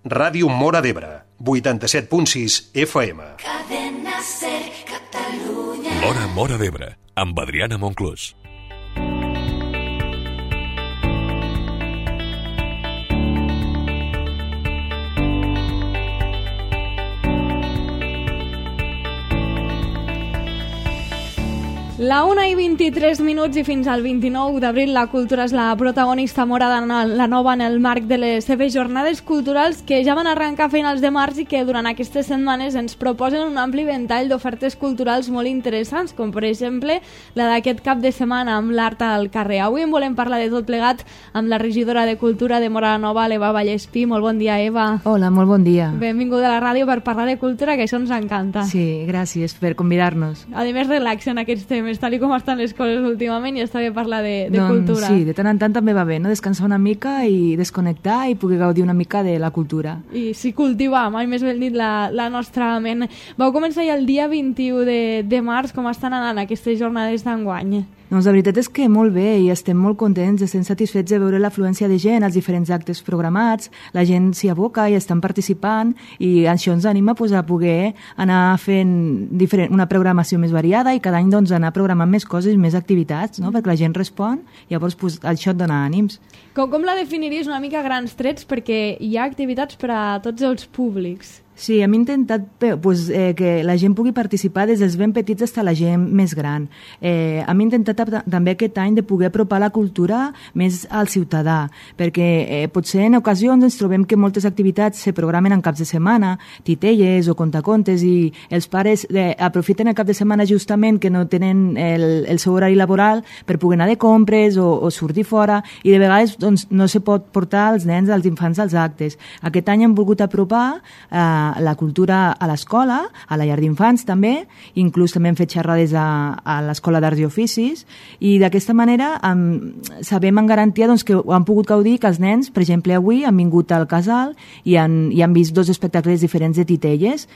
Ràdio Móra d'Ebre, 87.6 FM. Cadena Ser, Catalunya. Móra d'Ebre, amb Adriana Monclús. La 1:23 i fins al 29 d'abril la cultura és la protagonista morada la nova en el marc de les seves jornades culturals que ja van arrencar a finals de març i que durant aquestes setmanes ens proposen un ampli ventall d'ofertes culturals molt interessants, com per exemple la d'aquest cap de setmana amb l'art al carrer. Avui en volem parlar de tot plegat amb la regidora de Cultura de Móra la Nova, l'Eva Vallespí. Molt bon dia, Eva. Hola, molt bon dia. Benvinguda a la ràdio per parlar de cultura, que això ens encanta. Sí, gràcies per convidar-nos. A més, relaxen aquests temes, tal com estan les coses últimament, i està bé parlar de cultura. Sí, de tant en tant també va bé, no? Descansar una mica i desconnectar i poder gaudir una mica de la cultura. I sí, cultivar, mai més ben dit, la nostra ment. Vau començar ja el dia 21 de març. Com estan anant aquestes jornades d'enguany? Doncs la veritat és que molt bé i estem molt contents, estem satisfets de veure l'afluència de gent als diferents actes programats, la gent s'hi aboca i estan participant i això ens anima a poder anar fent una programació més variada i cada any anar programant més coses, més activitats, no? Perquè la gent respon i llavors això et dona ànims. Com la definiries una mica a grans trets? Perquè hi ha activitats per a tots els públics. Sí, hem intentat que la gent pugui participar des dels ben petits fins a la gent més gran. Hem intentat també aquest any de poder apropar la cultura més al ciutadà, perquè potser en ocasions ens trobem que moltes activitats se programen en caps de setmana, titelles o contacontes, i els pares aprofiten el cap de setmana justament que no tenen el seu horari laboral per poder anar de compres o sortir fora, i de vegades no se pot portar els nens, els infants als actes. Aquest any hem volgut apropar la cultura a l'escola, a la llar d'infants també, inclús també hem fet xerrades a l'Escola d'Arts i Oficis, i d'aquesta manera sabem en garantia que ho han pogut gaudir, que els nens, per exemple, avui han vingut al casal i han vist 2 espectacles diferents de titelles,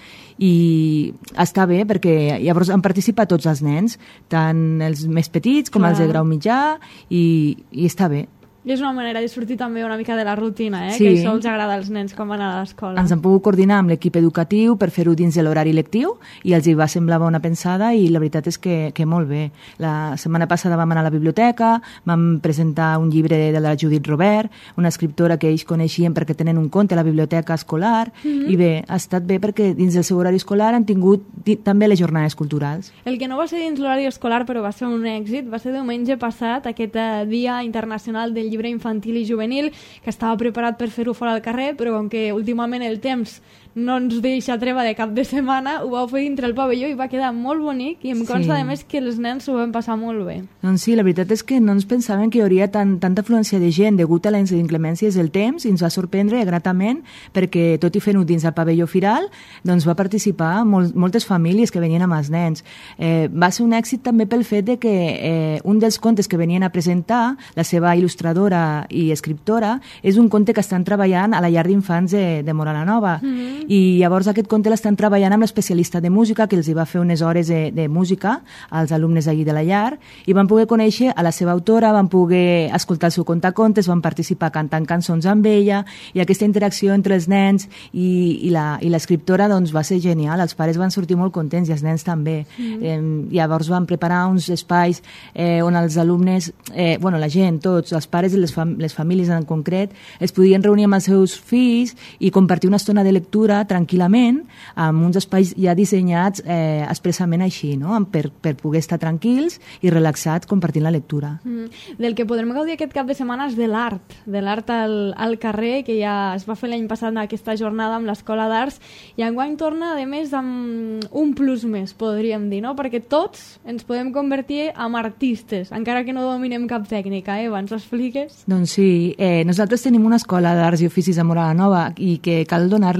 i està bé perquè llavors han participat tots els nens, tant els més petits com els de grau mitjà, i està bé. I és una manera de sortir també una mica de la rutina, Sí. Que això els agrada als nens com van a l'escola. Ens hem pogut coordinar amb l'equip educatiu per fer-ho dins de l'horari lectiu i els hi va semblar bona pensada i la veritat és que molt bé. La setmana passada vam anar a la biblioteca, vam presentar un llibre de la Judit Robert, una escriptora que ells coneixien perquè tenen un conte a la biblioteca escolar, i bé, ha estat bé perquè dins del seu horari escolar han tingut també les jornades culturals. El que no va ser dins l'horari escolar però va ser un èxit va ser diumenge passat, aquest Dia Internacional del Llibre Infantil i Juvenil, que estava preparat per fer-ho fora al carrer, però com que últimament el temps no ens deixa treva de cap de setmana, ho vau fer dintre el pavelló i va quedar molt bonic, i em consta a més que els nens s'ho van passar molt bé. Doncs sí, la veritat és que no ens pensàvem que hi hauria tanta afluència de gent degut a les inclemències del temps, i ens va sorprendre gratament perquè, tot i fent-ho dins el pavelló firal, doncs va participar moltes famílies que venien amb els nens. Va ser un èxit també pel fet de que un dels contes que venien a presentar, la seva il·lustradora i escriptora, és un conte que estan treballant a la llar d'infants de Móra la Nova. I llavors aquest conte l'estan treballant amb l'especialista de música, que els hi va fer unes hores de música als alumnes allí de la llar, i van poder conèixer a la seva autora, van poder escoltar el seu contacontes, van participar cantant cançons amb ella, i aquesta interacció entre els nens i l'escriptora doncs va ser genial. Els pares van sortir molt contents i els nens també. Llavors van preparar uns espais on els alumnes, la gent, tots, els pares i les famílies en concret, es podien reunir amb els seus fills i compartir una estona de lectura tranquil·lament, amb uns espais ja dissenyats expressament així, no? per poder estar tranquils i relaxats compartint la lectura. Del que podrem gaudir aquest cap de setmana és de l'art al carrer, que ja es va fer l'any passat en aquesta jornada amb l'Escola d'Arts, i enguany torna, a més, amb un plus més, podríem dir, no? Perquè tots ens podem convertir en artistes, encara que no dominem cap tècnica. Eva, ens ho expliques? Doncs sí, nosaltres tenim una escola d'arts i oficis a Móra la Nova i que cal donar-li la rellevància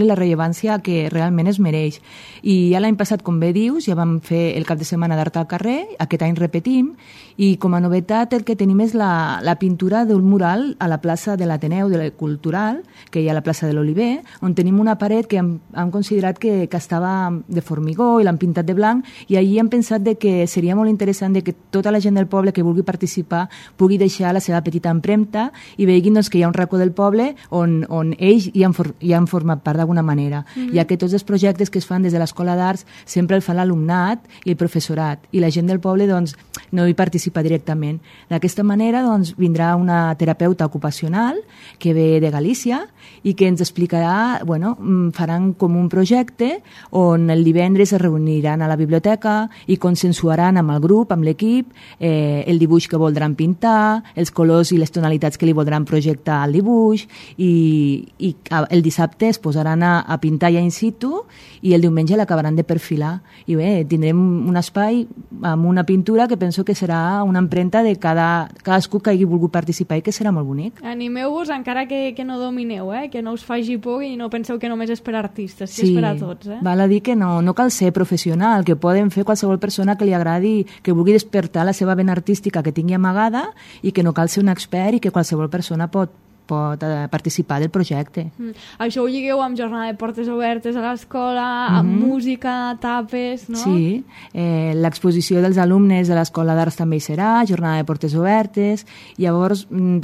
rellevància que realment es mereix. I ja l'any passat, com bé dius, ja vam fer el cap de setmana d'art al carrer, aquest any repetim, i com a novetat el que tenim és la pintura d'un mural a la plaça de l'Ateneu de la Cultural, que hi ha a la plaça de l'Oliver, on tenim una paret que hem considerat que estava de formigó i l'han pintat de blanc, i allí hem pensat de que seria molt interessant de que tota la gent del poble que vulgui participar pugui deixar la seva petita empremta i veguin doncs, que hi ha un racó del poble on ells hi han format part d'alguna manera, ja que tots els projectes que es fan des de l'Escola d'Arts sempre el fan l'alumnat i el professorat, i la gent del poble doncs, no hi participa directament. D'aquesta manera doncs, vindrà una terapeuta ocupacional que ve de Galícia i que ens explicarà, faran com un projecte on el divendres es reuniran a la biblioteca i consensuaran amb el grup, amb l'equip, el dibuix que voldran pintar, els colors i les tonalitats que li voldran projectar al dibuix, i el dissabte es posaran a pintar ja in situ i el diumenge l'acabaran de perfilar. I bé, tindrem un espai amb una pintura que penso que serà una empremta de cadascú que hagi volgut participar i que serà molt bonic. Animeu-vos encara que no domineu, que no us faci por i no penseu que només és per artistes, que és per a tots. Val a dir que no cal ser professional, que poden fer qualsevol persona que li agradi, que vulgui despertar la seva vena artística que tingui amagada, i que no cal ser un expert i que qualsevol persona pot participar del projecte. Això ho lligueu amb jornada de portes obertes a l'escola, amb música, tapes, no? Sí, l'exposició dels alumnes de l'Escola d'Arts també hi serà, jornada de portes obertes, llavors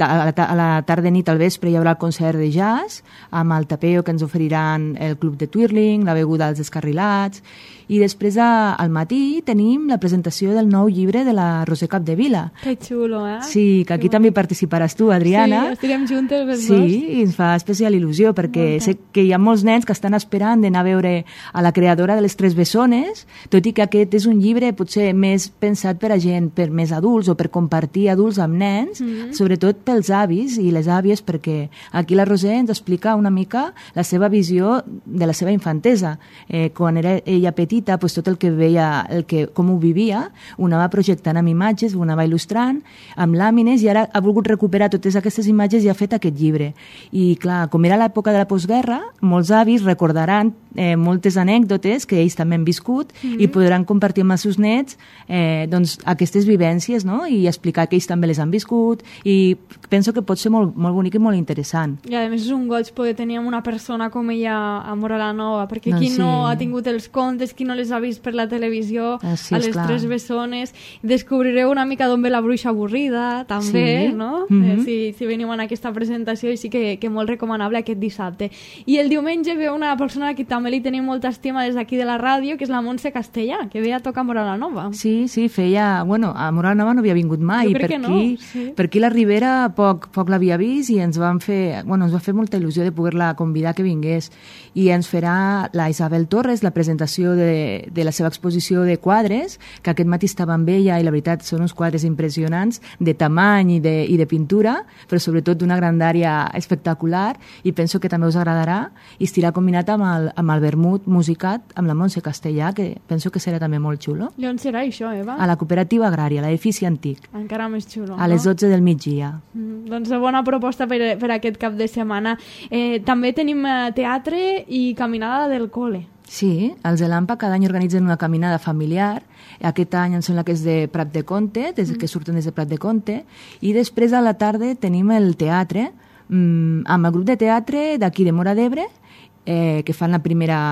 a la tarda nit al vespre hi haurà el concert de jazz amb el tapeo que ens oferiran el Club de Twirling, la beguda als Descarrilats, i després al matí tenim la presentació del nou llibre de la Roser Capdevila. Que xulo, Sí, que aquí també participaràs tu, Adriana. Sí, estirem juntes les dos. Sí, i ens fa especial il·lusió, perquè sé que hi ha molts nens que estan esperant d'anar a veure a la creadora de Les Tres Bessones, tot i que aquest és un llibre potser més pensat per a gent, per més adults o per compartir adults amb nens, sobretot pels avis i les àvies, perquè aquí la Roser ens explica una mica la seva visió de la seva infantesa. Quan era ella petita, pues tot el que veia, com ho vivia, ho anava projectant amb imatges, ho anava il·lustrant, amb làmines, i ara ha volgut recuperar totes aquestes imatges i ha fet aquest llibre. I clar, com era l'època de la postguerra, molts avis recordaran moltes anècdotes que ells també han viscut i podran compartir amb els seus nets doncs, aquestes vivències, no? I explicar que ells també les han viscut, i penso que pot ser molt, molt bonic i molt interessant. I a més és un goig poder tenir una persona com ella a Móra la Nova, perquè qui no ha tingut els contes, qui no les ha vist per la televisió, a Les Tres Bessones, descobrireu una mica d'on ve la bruixa avorrida, també, no? Si veniu en aquesta presentació, i sí que molt recomanable aquest dissabte. I el diumenge ve una persona que també li tenim molta estima des d'aquí de la ràdio, que és la Montse Castellà, que ve a tocar a Móra la Nova. Sí, feia... a Móra la Nova no havia vingut mai. Jo crec que no. Per aquí la Ribera poc l'havia vist, i ens va fer molta il·lusió de poder-la convidar que vingués. I ens farà la Isabel Torres la presentació de la seva exposició de quadres, que aquest matí estava amb ella, i la veritat són uns quadres impressionants de tamany i de pintura, però sobretot d'una grandària espectacular, i penso que també us agradarà, i estirà combinat amb el vermut musicat amb la Montse Castellà, que penso que serà també molt xulo. I on serà això, Eva? A la cooperativa agrària, l'edifici antic. Encara més xulo, a les 12 del migdia. Doncs bona proposta per aquest cap de setmana. També tenim teatre i caminada del col·le. Sí, els de l'AMPA cada any organitzen una caminada familiar. Aquest any em sembla que és de Prat de Comte, que surten des de Prat de Comte, i després a la tarda tenim el teatre, amb el grup de teatre d'aquí de Móra d'Ebre, que fan la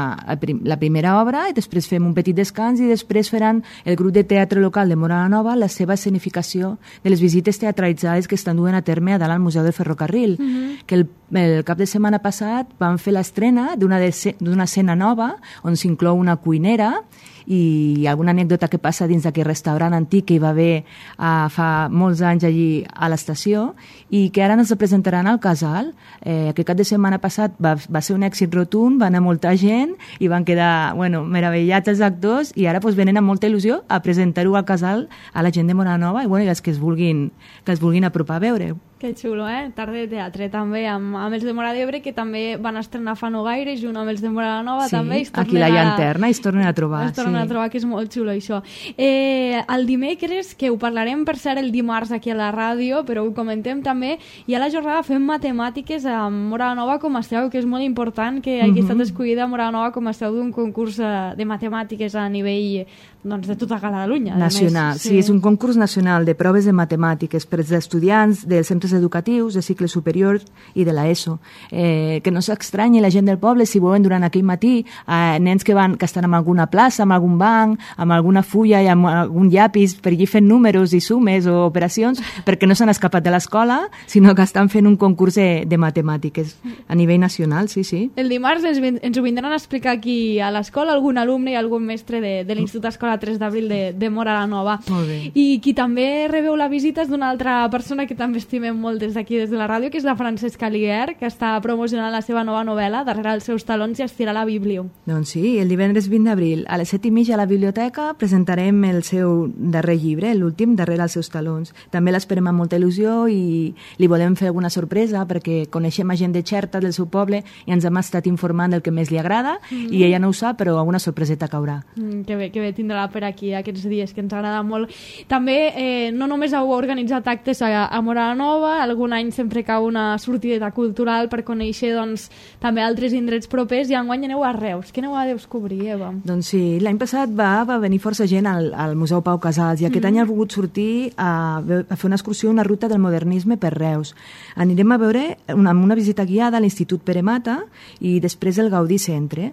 primera obra, i després fem un petit descans, i després faran el grup de teatre local de Móra la Nova la seva escenificació de les visites teatralitzades que estan duent a terme a dalt al Museu del Ferrocarril, que el cap de setmana passat van fer l'estrena d'una escena nova on s'inclou una cuinera i alguna anècdota que passa dins d'aquest restaurant antic que hi va haver fa molts anys allí a l'estació, i que ara ens presentaran al Casal. Aquest cap de setmana passat va ser un èxit rotund, va anar molta gent i van quedar meravellats els actors, i ara venen amb molta il·lusió a presentar-ho al Casal a la gent de Móra la Nova, i els que es vulguin apropar a veure. Que xulo, Tarda de teatre també, amb els de Móra d'Ebre, que també van estrenar fa no gaire, junt amb els de Móra la Nova, Sí, també. aquí la llanterna i es tornen a trobar. Es tornen a trobar, que és molt xulo, això. El dimecres, que ho parlarem per ser el dimarts aquí a la ràdio, però ho comentem també, hi ha la jornada Fem Matemàtiques a Móra la Nova com a seu, que és molt important que hagi estat escollida Móra la Nova com a seu d'un concurs de matemàtiques a nivell de tota Catalunya. Nacional, sí, és un concurs nacional de proves de matemàtiques per als estudiants dels centres educatius de cicle superior i de l'ESO. Que no s'estranyi la gent del poble si veuen durant aquell matí nens que estan en alguna plaça, en algun banc, amb alguna fulla i amb algun llapis per allí fent números i sumes o operacions, perquè no s'han escapat de l'escola, sinó que estan fent un concurs de matemàtiques a nivell nacional, sí, sí. El dimarts ens ho vindran a explicar aquí a l'escola, algun alumne i algun mestre de l'Institut Escola 3 d'abril de Móra la Nova. Molt bé. I qui també rebeu la visita és d'una altra persona que també estimem molt des d'aquí, des de la ràdio, que és la Francesca Liguer, que està promocionant la seva nova novel·la, Darrere els seus talons i estira la Bíblia. Doncs sí, el divendres 20 d'abril a les 7:30 a la biblioteca presentarem el seu darrer llibre, l'últim, Darrere els seus talons. També l'esperem amb molta il·lusió i li volem fer alguna sorpresa perquè coneixem a gent de Xerta, del seu poble, i ens hem estat informant del que més li agrada i ella no ho sap, però alguna sorpreseta caurà. Que bé tindrà per aquí aquests dies, que ens agrada molt. També, no només heu organitzat actes a Móra la Nova, algun any sempre cau una sortideta cultural per conèixer també altres indrets propers, i enguany aneu a Reus. Què aneu a descobrir, Eva? Doncs sí, l'any passat va venir força gent al Museu Pau Casals i aquest any ha volgut sortir a fer una excursió, una ruta del modernisme per Reus. Anirem a veure amb una visita guiada a l'Institut Pere Mata i després el Gaudí Centre.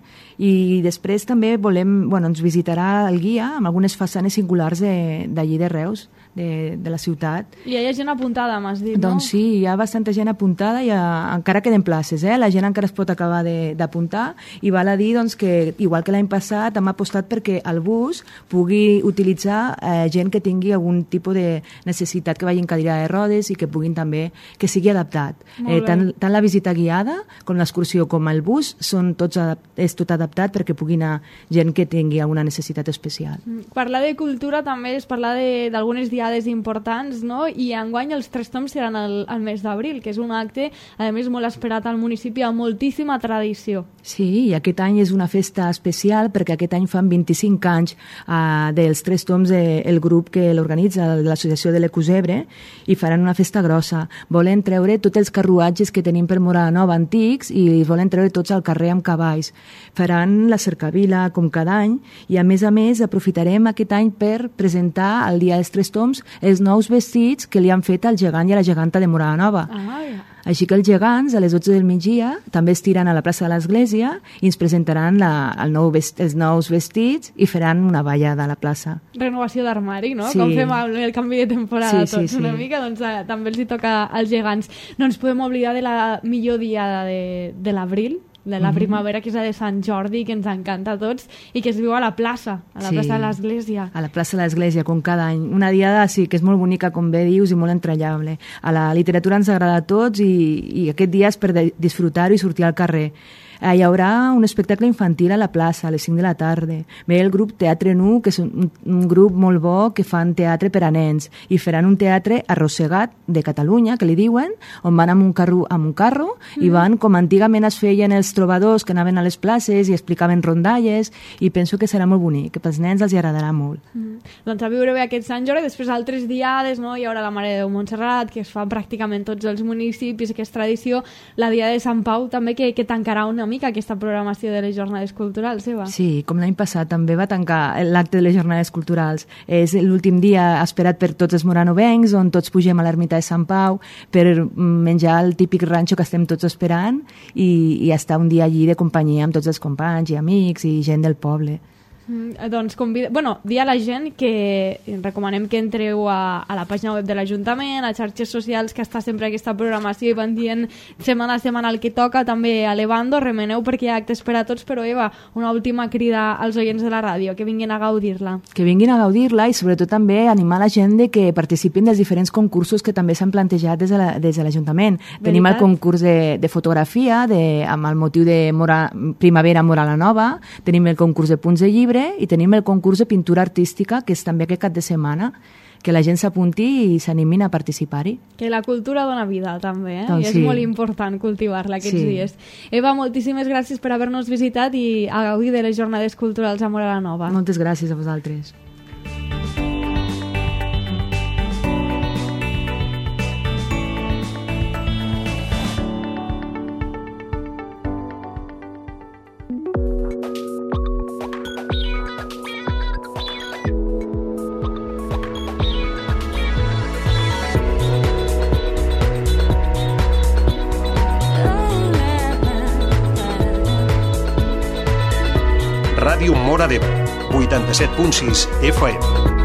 I després també ens visitarà el guia amb algunes façanes singulars d'allí de Reus, de la ciutat. I hi ha gent apuntada, m'has dit, no? Doncs sí, hi ha bastanta gent apuntada i encara queden places, la gent encara es pot acabar d'apuntar, i val a dir que, igual que l'any passat, hem apostat perquè el bus pugui utilitzar gent que tingui algun tipus de necessitat, que vagi en cadira de rodes i que puguin també, que sigui adaptat. Tant la visita guiada com l'excursió com el bus és tot adaptat perquè pugui anar gent que tingui alguna necessitat especial. Parlar de cultura també és parlar d'algunes diades importants, no? I enguany els 3 toms seran al mes d'abril, que és un acte, a més, molt esperat al municipi, amb moltíssima tradició. Sí, i aquest any és una festa especial perquè aquest any fan 25 anys dels 3 toms el grup que l'organitza, l'associació de l'Ecosebre, i faran una festa grossa. Volen treure tots els carruatges que tenim per Móra la Nova antics i volen treure tots al carrer amb cavalls. Faran la cercavila com cada any i a més aprofitarem aquest any per presentar el dia dels 3 toms els nous vestits que li han fet al gegant i a la geganta de Móra la Nova. Així que els gegants, a les 12 del migdia, també estiran a la plaça de l'Església i ens presentaran els nous vestits i faran una ballada a la plaça. Renovació d'armari, no? Sí. Com fem el canvi de temporada tots una mica, doncs també els hi toca als gegants. No ens podem oblidar de la millor diada de l'abril, de la primavera, que és la de Sant Jordi, que ens encanta a tots, i que es viu a la plaça, plaça de l'Església. A la plaça de l'Església, com cada any. Una diada, sí, que és molt bonica, com bé dius, i molt entranyable. A la literatura ens agrada a tots i aquest dia és per disfrutar-ho i sortir al carrer. Hi haurà un espectacle infantil a la plaça a les 5 de la tarda. Ve el grup Teatre Nu, que és un grup molt bo que fan teatre per a nens, i faran un teatre arrossegat de Catalunya, que li diuen, on van amb un carro i van com antigament es feien els trobadors que anaven a les places i explicaven rondalles, i penso que serà molt bonic, que pels nens els agradarà molt. Doncs a viure bé aquest Sant Jordi, després altres diades, no? Hi haurà la Mare de Déu Montserrat, que es fa pràcticament tots els municipis, que és tradició, la Dia de Sant Pau també, que tancarà una mica aquesta programació de les jornades culturals, Eva. Sí, com l'any passat també va tancar l'acte de les jornades culturals. És l'últim dia esperat per tots els moranovencs, on tots pugem a l'ermita de Sant Pau per menjar el típic ranxo que estem tots esperant i estar un dia allí de companyia amb tots els companys i amics i gent del poble. Doncs dir a la gent que recomanem que entreu a la pàgina web de l'Ajuntament, a xarxes socials, que està sempre aquesta programació i van dient setmana a setmana el que toca, també a l'Evando, remeneu perquè hi ha actes per a tots, però Eva, una última crida als oients de la ràdio, que vinguin a gaudir-la. Que vinguin a gaudir-la i sobretot també animar la gent de que participin dels diferents concursos que també s'han plantejat des de l'Ajuntament. Tenim el concurs de fotografia amb el motiu de Primavera Móra la Nova, tenim el concurs de punts de llibre i tenim el concurs de pintura artística, que és també aquest cap de setmana. que la gent s'apunti i s'animin a participar-hi. Que la cultura dona vida, també, Doncs i és sí. molt important cultivar-la aquests dies. Eva, moltíssimes gràcies per haver-nos visitat i a gaudir de les jornades culturals a Móra la Nova. Moltes gràcies a vosaltres. Ràdio Móra d'Ebre, 87.6 FM.